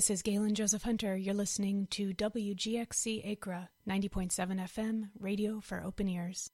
This is Galen Joseph Hunter. You're listening to WGXC Acra, 90.7 FM, radio for open ears.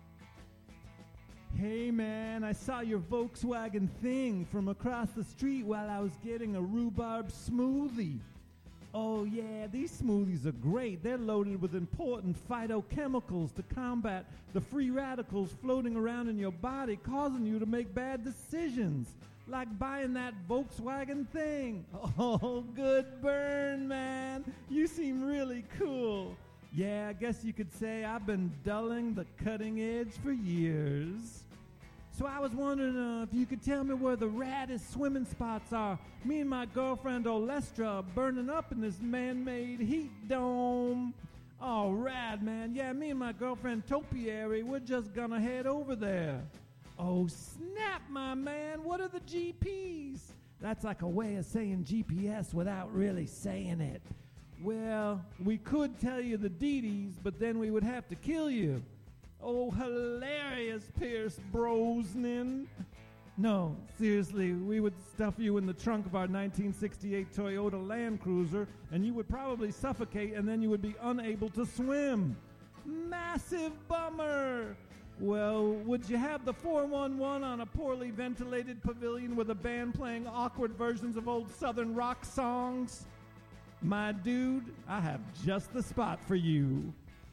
Hey man, I saw your Volkswagen thing from across the street while I was getting a rhubarb smoothie. Oh yeah, these smoothies are great. They're loaded with important phytochemicals to combat the free radicals floating around in your body, causing you to make bad decisions. Like buying that Volkswagen thing. Oh, good burn, man. You seem really cool. Yeah, I guess you could say I've been dulling the cutting edge for years. So I was wondering if you could tell me where the raddest swimming spots are. Me and my girlfriend Olestra are burning up in this man-made heat dome. Oh, rad, man. Yeah, me and my girlfriend Topiary, we're just gonna head over there. Oh, snap, my man. What are the GPs? That's like a way of saying GPS without really saying it. Well, we could tell you the DDs, but then we would have to kill you. Oh, hilarious, Pierce Brosnan. No, seriously, we would stuff you in the trunk of our 1968 Toyota Land Cruiser, and you would probably suffocate, and then you would be unable to swim. Massive bummer. Well, would you have the 411 on a poorly ventilated pavilion with a band playing awkward versions of old Southern rock songs? My dude, I have just the spot for you.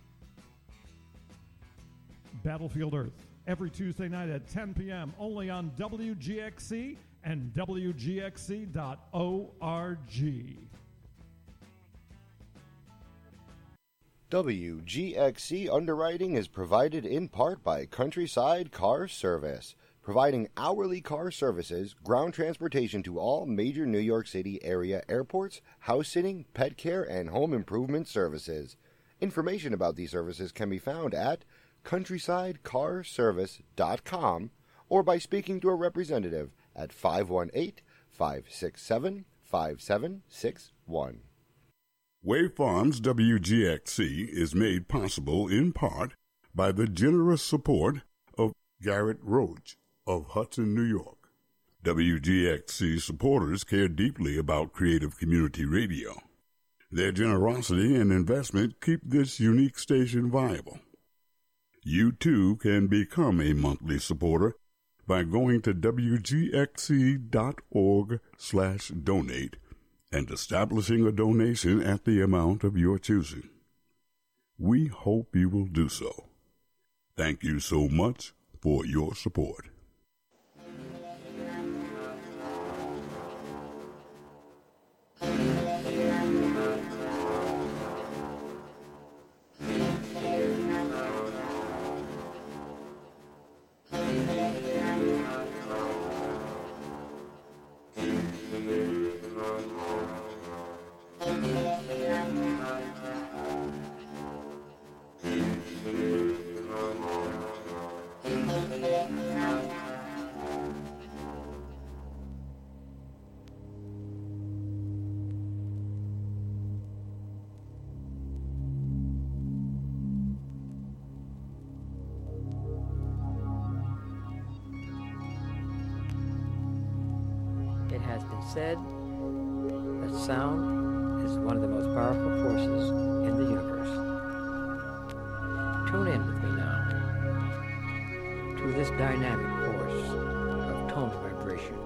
Battlefield Earth, every Tuesday night at 10 p.m., only on WGXC and WGXC.org. WGXC underwriting is provided in part by Countryside Car Service, providing hourly car services, ground transportation to all major New York City area airports, house sitting, pet care, and home improvement services. Information about these services can be found at countrysidecarservice.com or by speaking to a representative at 518-567-5761. Wave Farms WGXC is made possible in part by the generous support of Garrett Roach of Hudson, New York. WGXC supporters care deeply about creative community radio. Their generosity and investment keep this unique station viable. You too can become a monthly supporter by going to wgxc.org/donate and establishing a donation at the amount of your choosing. We hope you will do so. Thank you so much for your support. It has been said that sound is one of the most powerful forces in the universe. Tune in with me now to this dynamic force of tone and vibration.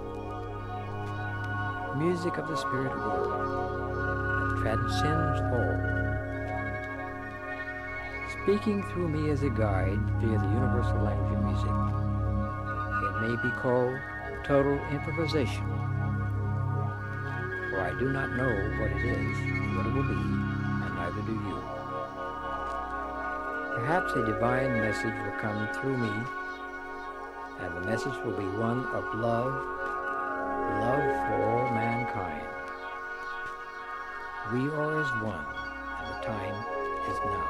Music of the spirit world that transcends all. Speaking through me as a guide via the universal language of music. It may be called total improvisation. For I do not know what it is, what it will be, and neither do you. Perhaps a divine message will come through me, and the message will be one of love, love for all mankind. We are as one, and the time is now.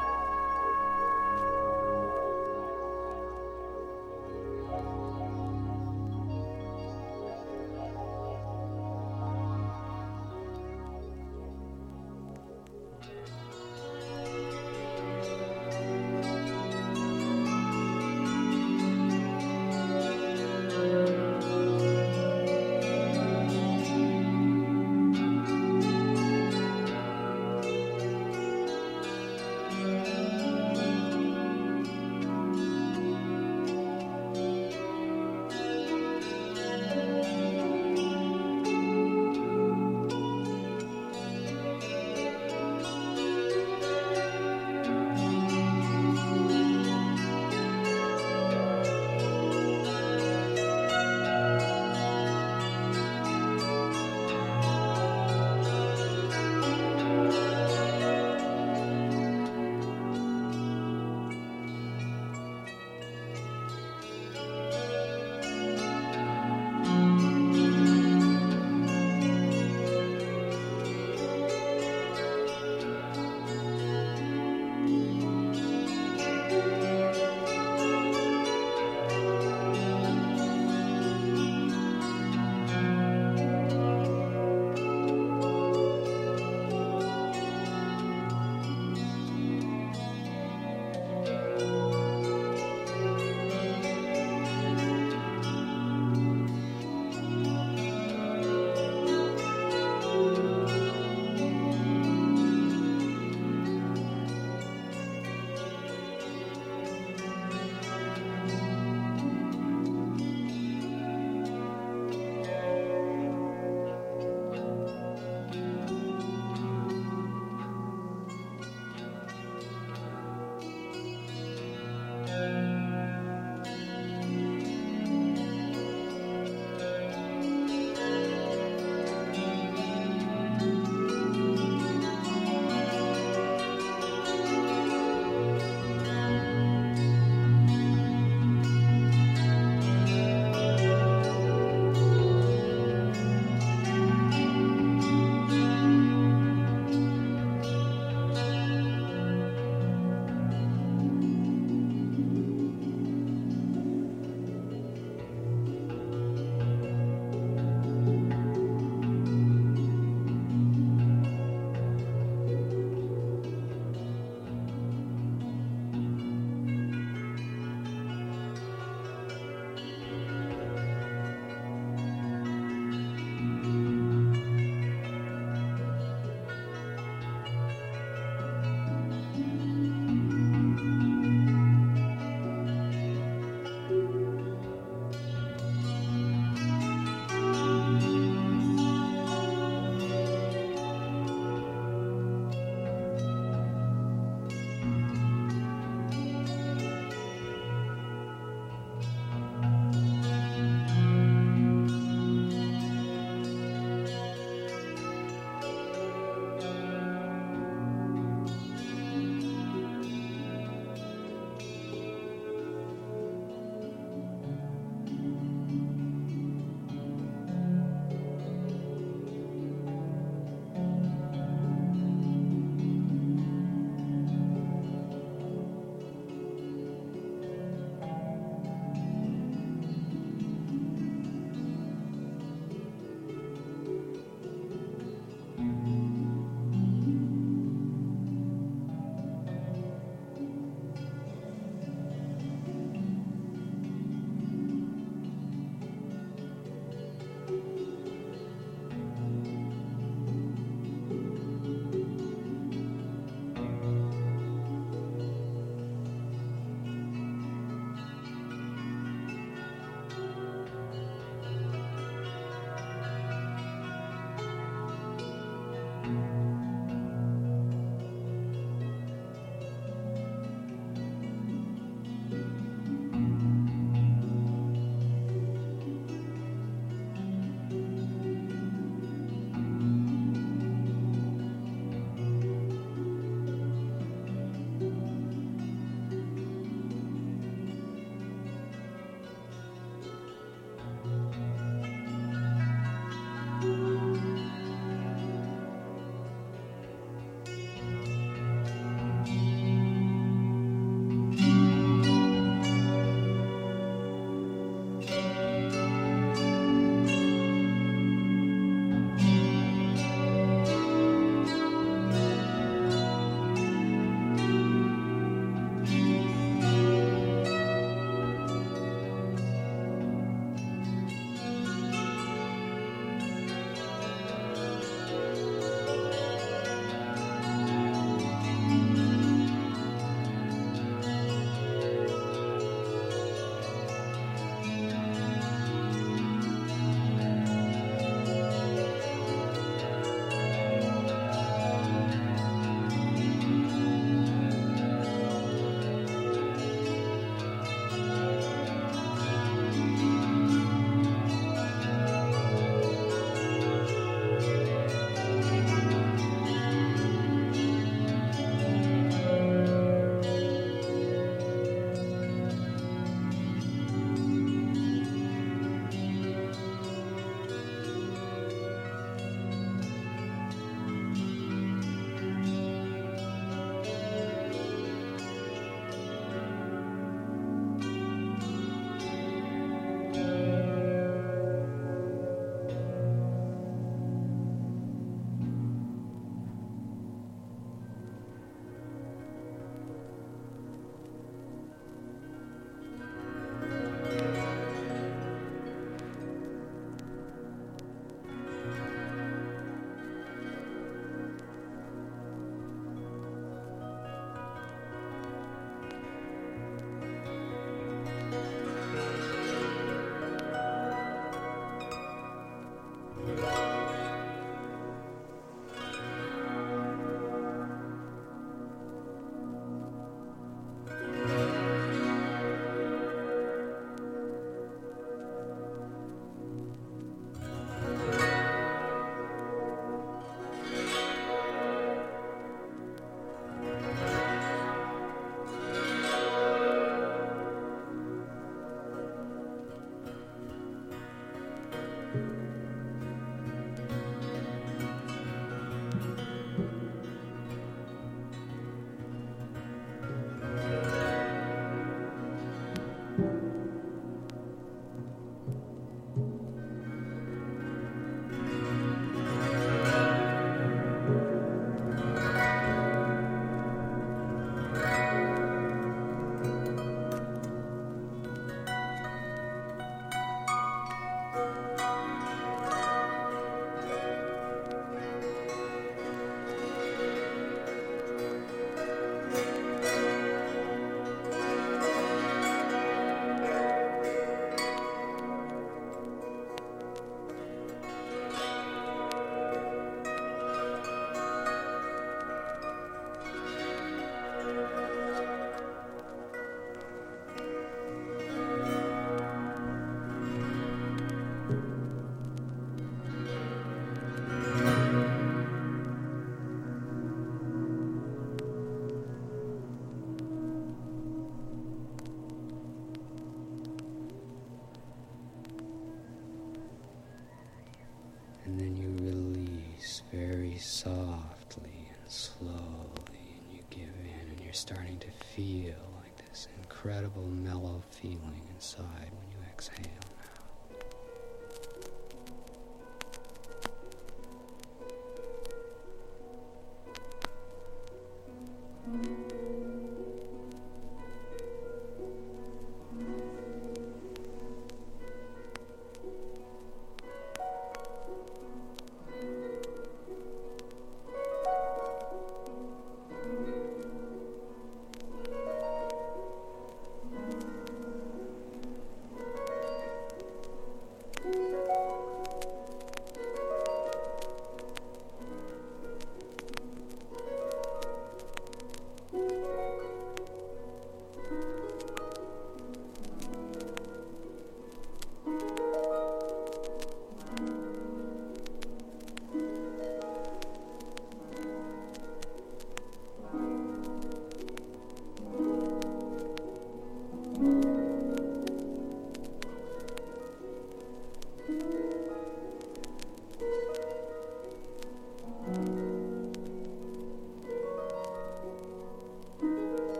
And then you release very softly and slowly, and you give in, and you're starting to feel like this incredible mellow feeling inside when you exhale now.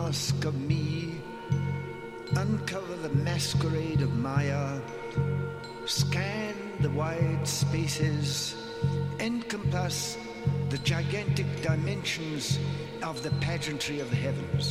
ask of me. Uncover the masquerade of Maya. Scan the wide spaces. Encompass the gigantic dimensions of the pageantry of the heavens.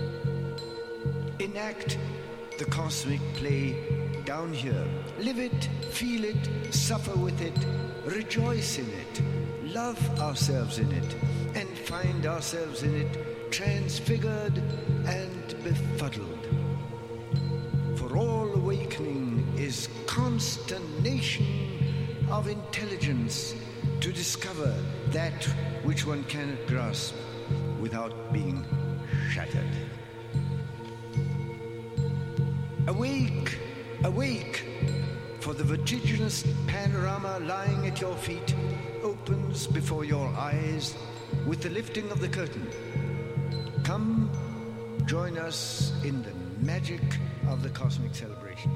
Enact the cosmic play down here. Live it, feel it, suffer with it, rejoice in it, love ourselves in it, and find ourselves in it transfigured and befuddled. For all awakening is consternation of intelligence to discover that which one cannot grasp without being shattered. Awake, awake, for the vertiginous panorama lying at your feet opens before your eyes with the lifting of the curtain. Come, join us in the magic of the cosmic celebration.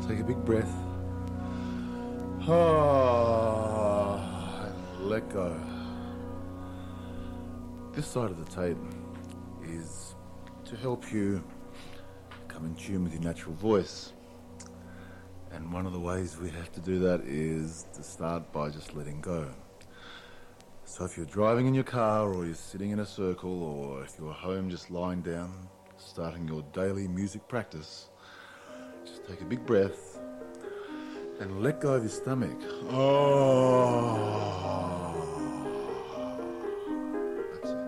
Take a big breath. And let go. This side of the tape is to help you come in tune with your natural voice. And one of the ways we have to do that is to start by just letting go. So if you're driving in your car, or you're sitting in a circle, or if you're home just lying down, starting your daily music practice, just take a big breath and let go of your stomach. That's it.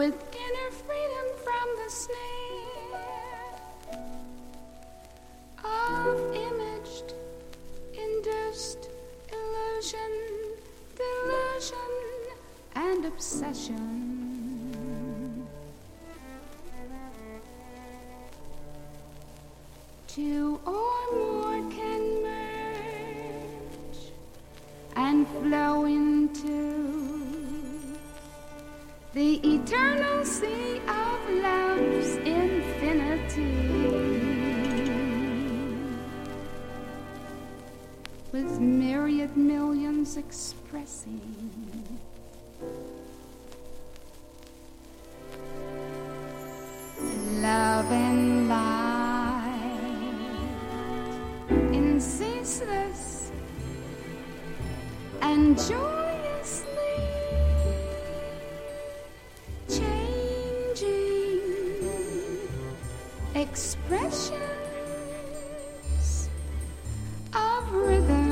with inner freedom from the snare of imaged, induced illusion, delusion, and obsession. Two or more can merge and flow into the eternal sea of love's infinity, with myriad millions expressing love and light in ceaseless and joyously changing expressions of rhythm.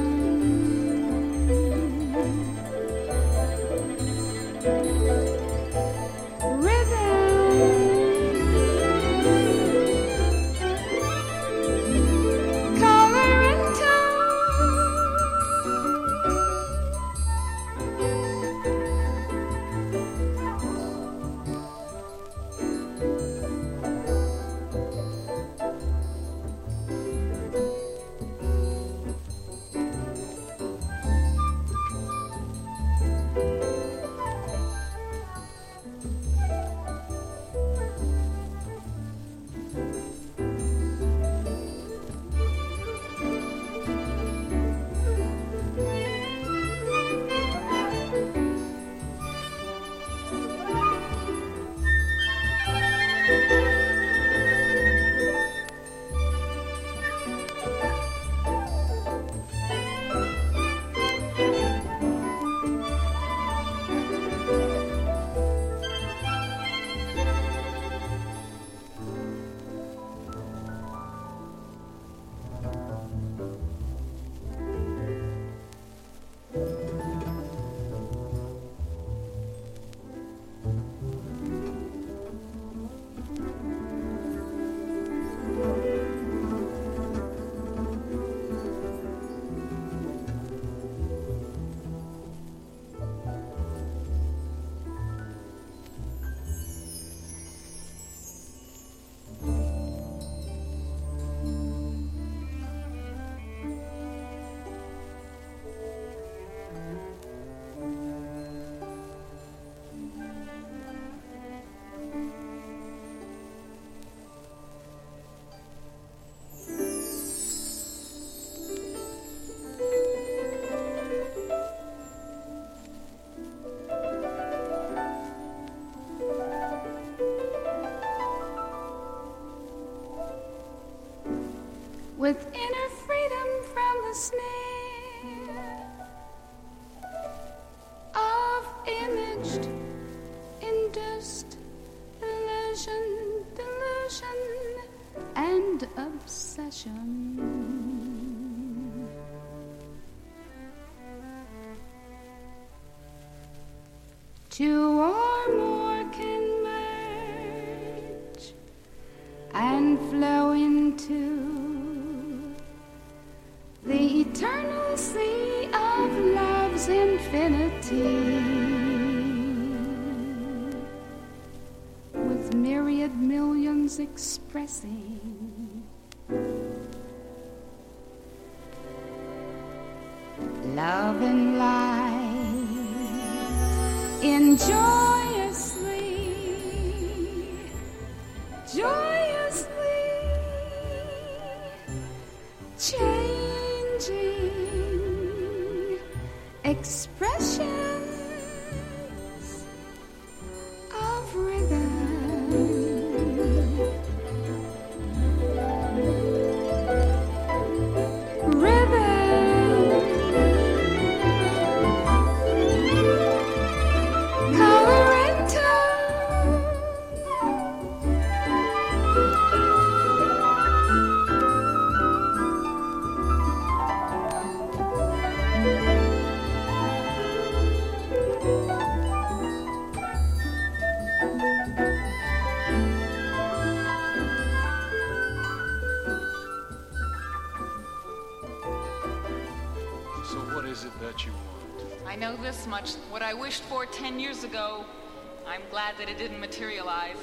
With inner freedom from the snare of imaged, induced illusion, delusion, and obsession. Two or more can merge and flow into the eternal sea of love's infinity, with myriad millions expressing love and light in joyously changing expressions of rhythm. is it that you want? I know this much. What I wished for 10 years ago, I'm glad that it didn't materialize.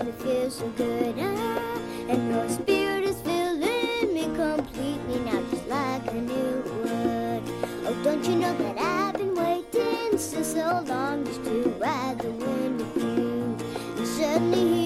me feel so good. And your spirit is filling me completely now, just like a new would. Oh, don't you know that I've been waiting so long just to ride the wind with you? And suddenly